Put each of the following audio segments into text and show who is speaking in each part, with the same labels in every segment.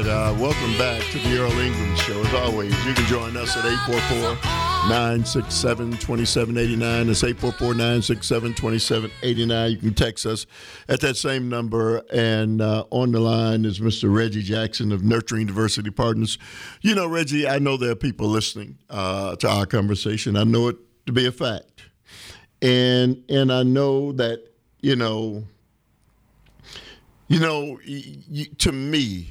Speaker 1: Welcome back to the Earl Ingram Show. As always, you can join us at 844-967-2789. It's 844-967-2789. You can text us at that same number. And on the line is Mr. Reggie Jackson of Nurturing Diversity Partners. You know, Reggie, I know there are people listening to our conversation. I know it to be a fact. And I know that, to me,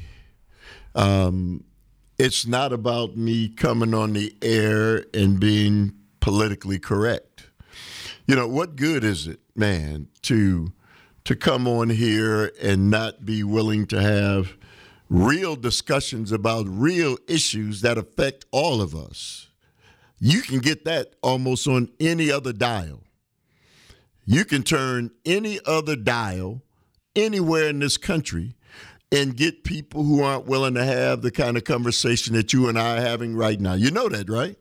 Speaker 1: it's not about me coming on the air and being politically correct. What good is it, man, to come on here and not be willing to have real discussions about real issues that affect all of us? You can get that almost on any other dial. You can turn any other dial anywhere in this country and get people who aren't willing to have the kind of conversation that you and I are having right now. You know that, right?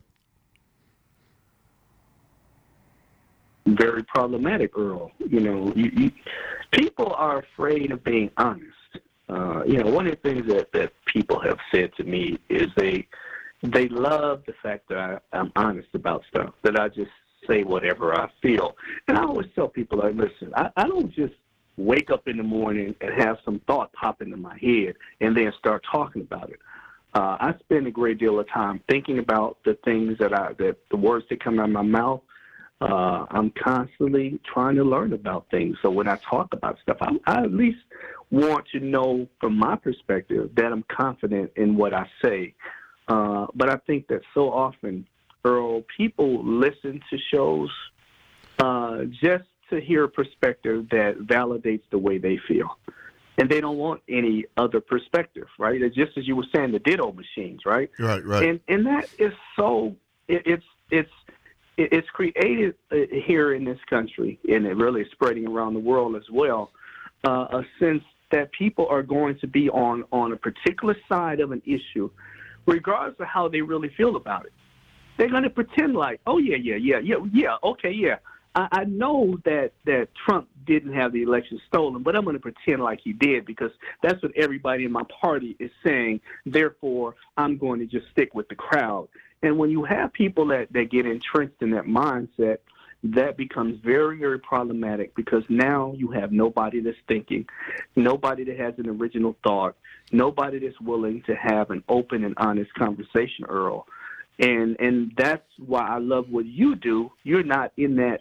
Speaker 2: Very problematic, Earl. People are afraid of being honest. One of the things that people have said to me is they love the fact that I'm honest about stuff, that I just say whatever I feel. And I always tell people, listen, I don't just wake up in the morning and have some thought pop into my head and then start talking about it. I spend a great deal of time thinking about the things that the words that come out of my mouth. I'm constantly trying to learn about things. So when I talk about stuff, I at least want to know from my perspective that I'm confident in what I say. But I think that so often, Earl, people listen to shows just to hear a perspective that validates the way they feel. And they don't want any other perspective, right? It's just as you were saying, the ditto machines, right?
Speaker 1: Right.
Speaker 2: And that is so, it's created here in this country, and it really is spreading around the world as well, a sense that people are going to be on a particular side of an issue, regardless of how they really feel about it. They're going to pretend like, oh, yeah, okay, yeah. I know that Trump didn't have the election stolen, but I'm going to pretend like he did because that's what everybody in my party is saying. Therefore, I'm going to just stick with the crowd. And when you have people that get entrenched in that mindset, that becomes very, very problematic because now you have nobody that's thinking, nobody that has an original thought, nobody that's willing to have an open and honest conversation, Earl. And that's why I love what you do. You're not in that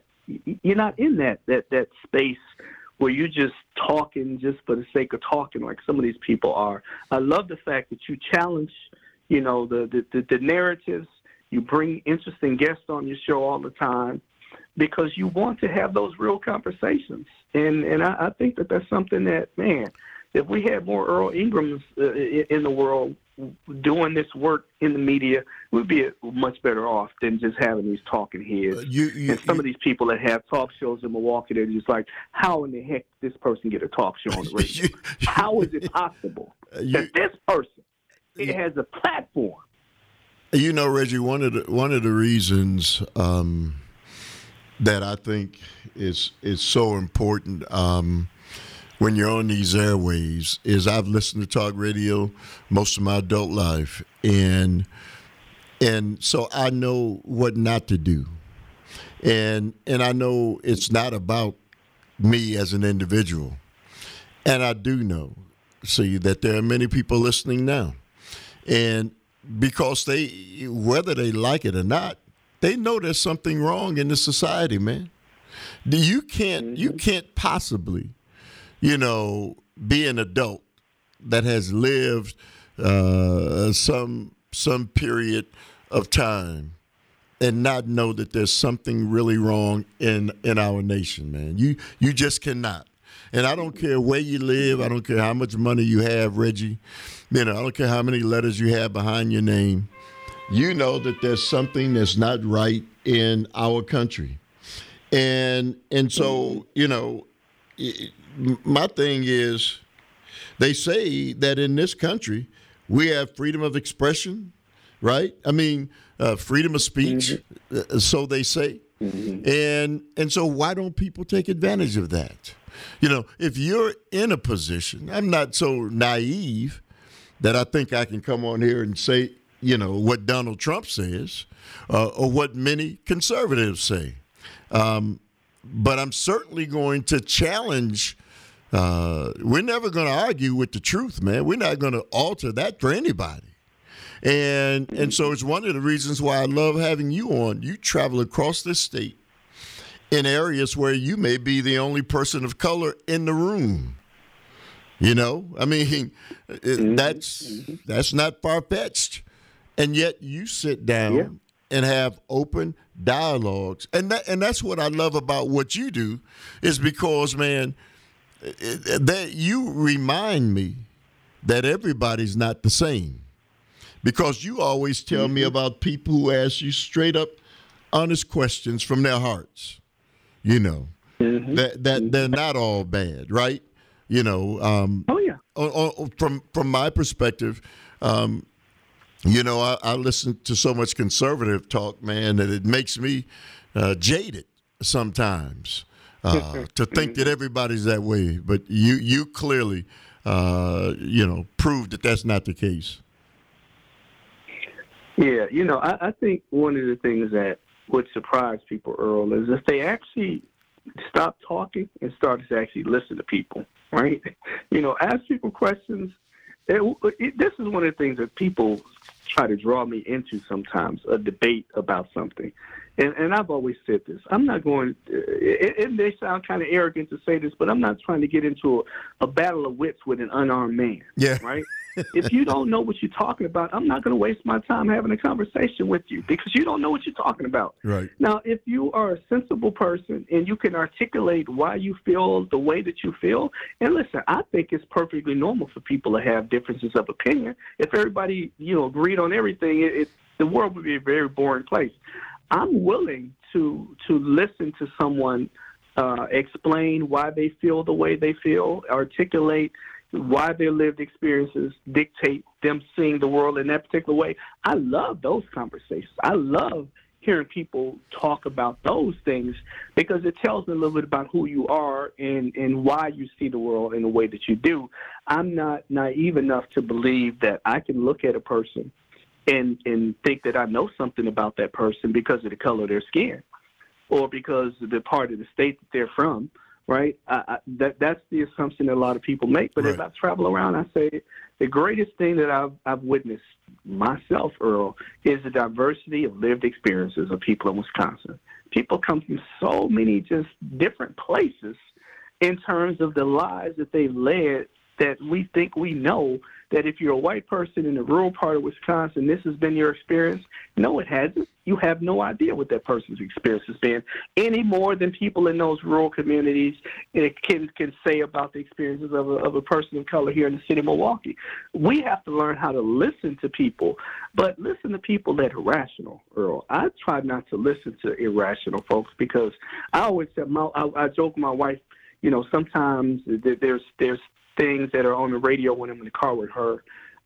Speaker 2: space where you're just talking just for the sake of talking like some of these people are. I love the fact that you challenge, the narratives. You bring interesting guests on your show all the time because you want to have those real conversations. And I think that that's something that, man, if we had more Earl Ingrams in the world doing this work in the media, we'd be much better off than just having these talking heads. And some of these people that have talk shows in Milwaukee, they're just like, how in the heck did this person get a talk show on the radio? How is it possible that this person has a platform?
Speaker 1: Reggie, one of the reasons that I think is so important when you're on these airwaves is I've listened to talk radio most of my adult life, and so I know what not to do, and I know it's not about me as an individual, and I do know, that there are many people listening now, and because whether they like it or not, they know there's something wrong in the society, man. You can't possibly be an adult that has lived some period of time and not know that there's something really wrong in our nation, man. You just cannot. And I don't care where you live. I don't care how much money you have, Reggie. I don't care how many letters you have behind your name. You know that there's something that's not right in our country. And so, my thing is, they say that in this country we have freedom of expression, right? I mean, freedom of speech, so they say. And so why don't people take advantage of that? If you're in a position, I'm not so naive that I think I can come on here and say, what Donald Trump says or what many conservatives say. But I'm certainly going to challenge. We're never going to argue with the truth, man. We're not going to alter that for anybody. And so it's one of the reasons why I love having you on. You travel across this state in areas where you may be the only person of color in the room. I mean, that's not far-fetched. And yet you sit down and have open dialogues. And that's what I love about what you do, is because, man, that you remind me that everybody's not the same. Because you always tell me about people who ask you straight up honest questions from their hearts. That they're not all bad, right? From my perspective, I listen to so much conservative talk, man, that it makes me jaded sometimes to think that everybody's that way. But you clearly, proved that that's not the case.
Speaker 2: Yeah, I think one of the things that would surprise people, Earl, is if they actually stop talking and start to actually listen to people, right? Ask people questions. This is one of the things that people try to draw me into sometimes, a debate about something. And I've always said this. I'm not going it may sound kind of arrogant to say this, but I'm not trying to get into a battle of wits with an unarmed man, right? If you don't know what you're talking about, I'm not going to waste my time having a conversation with you because you don't know what you're talking about.
Speaker 1: Right.
Speaker 2: Now, if you are a sensible person and you can articulate why you feel the way that you feel, and listen, I think it's perfectly normal for people to have differences of opinion. If everybody, agreed on everything, the world would be a very boring place. I'm willing to listen to someone explain why they feel the way they feel, articulate why their lived experiences dictate them seeing the world in that particular way. I love those conversations. I love hearing people talk about those things because it tells me a little bit about who you are and why you see the world in the way that you do. I'm not naive enough to believe that I can look at a person and think that I know something about that person because of the color of their skin or because of the part of the state that they're from. Right, that's the assumption that a lot of people make. But as I travel around, I say the greatest thing that I've witnessed myself, Earl, is the diversity of lived experiences of people in Wisconsin. People come from so many just different places in terms of the lives that they've led that we think we know that if you're a white person in the rural part of Wisconsin, this has been your experience. No, it hasn't. You have no idea what that person's experience has been any more than people in those rural communities can say about the experiences of a person of color here in the city of Milwaukee. We have to learn how to listen to people, but listen to people that are rational, Earl. I try not to listen to irrational folks because I always say, I joke with my wife, sometimes there's things that are on the radio when I'm in the car with her,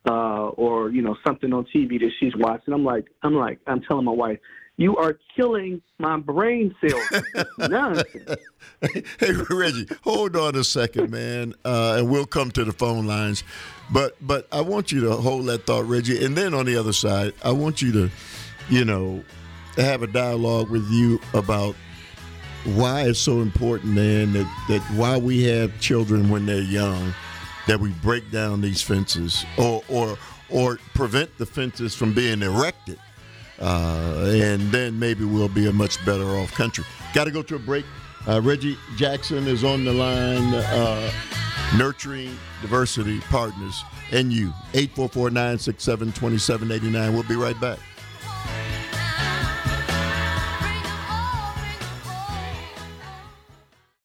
Speaker 2: or something on TV that she's watching. I'm telling my wife, you are killing my brain cells. Nonsense.
Speaker 1: Hey, Reggie, hold on a second, man, and we'll come to the phone lines. But I want you to hold that thought, Reggie, and then on the other side, I want you to, have a dialogue with you about why it's so important, man, that while we have children when they're young, that we break down these fences or prevent the fences from being erected. And then maybe we'll be a much better off country. Got to go to a break. Reggie Jackson is on the line, Nurturing Diversity Partners, and you, 844-967-2789. We'll be right back.